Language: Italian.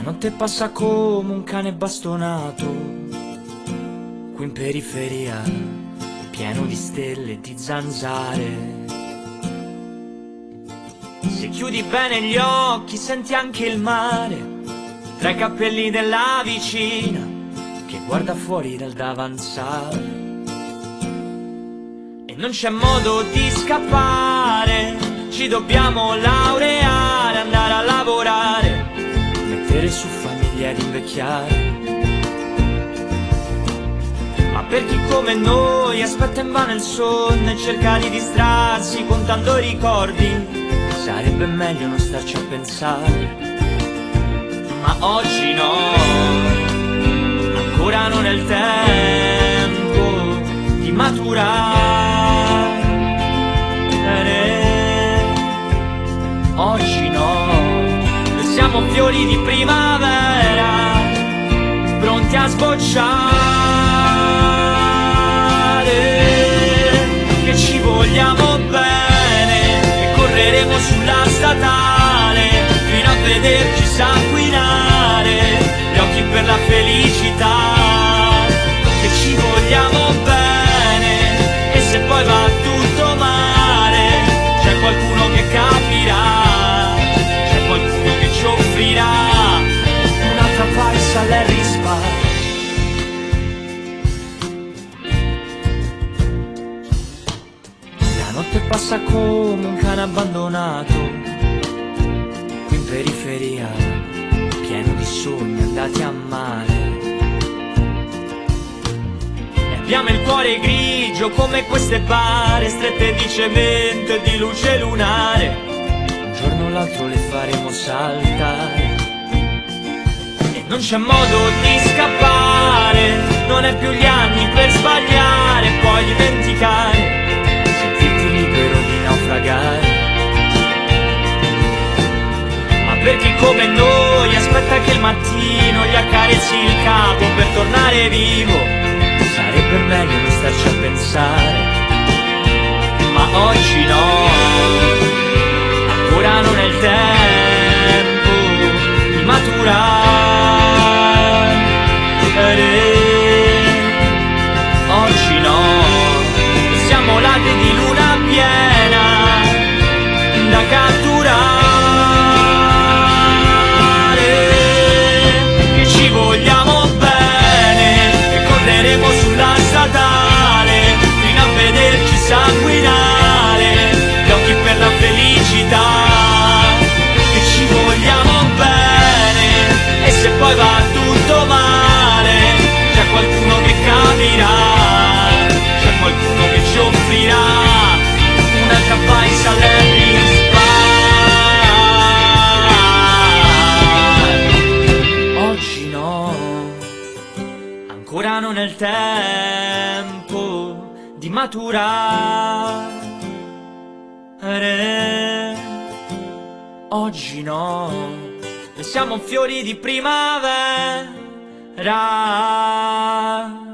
notte passa come un cane bastonato, qui in periferia, pieno di stelle e di zanzare. Se chiudi bene gli occhi senti anche il mare, tra i cappelli della vicina che guarda fuori dal davanzale. E non c'è modo di scappare, ci dobbiamo laureare, andare a lavorare, mettere su famiglia ed invecchiare. Ma per chi come noi aspetta invano il sonno e cerca di distrarsi contando i ricordi, sarebbe meglio non starci a pensare. Ma oggi no, ancora non è il tempo di maturare. Oggi no, noi siamo fiori di primavera, pronti a sbocciare. Che ci vogliamo bene e correremo sulla statale fino a vederci sanguinare, gli occhi per la felicità. Che ci vogliamo bene e se poi va tutto male c'è qualcuno che capirà, c'è qualcuno che ci offrirà un'altra paisa Larry Spy. La notte passa come un cane abbandonato, qui in periferia, pieno di sogni andati a male. E abbiamo il cuore grigio come queste bare strette di cemento e di luce lunare. Un giorno o l'altro le faremo saltare. E non c'è modo di scappare, non è più gli anni per sbagliare e poi dimenticare, sentirti libero di naufragare. Per chi come noi aspetta che il mattino gli accarezzi il capo per tornare vivo, sarebbe meglio non starci a pensare. Ma oggi no, ancora non è il tempo di maturare. Oggi no, siamo lati di luna piena da catturare. Vogliamo bene e correremo sulla statale fino a vederci sanguinare, gli occhi per la felicità. Che ci vogliamo bene e se poi va tutto male c'è qualcuno che capirà, c'è qualcuno che ci offrirà un'altra paisa Larry Spy. Ancora non è il tempo di maturare. Oggi no, noi siamo fiori di primavera.